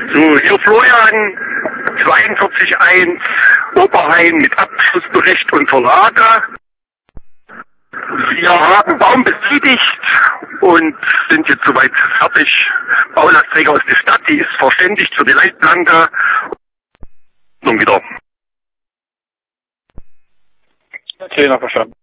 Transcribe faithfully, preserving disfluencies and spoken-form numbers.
So, hier Florian, zweiundvierzig eins Oberhain mit Abschlussbericht und Verlage. Wir haben Baum bestätigt und sind jetzt soweit fertig. Baulasträger aus der Stadt, die ist verständigt für die Leitplanke. Und wieder. Okay, noch verstanden.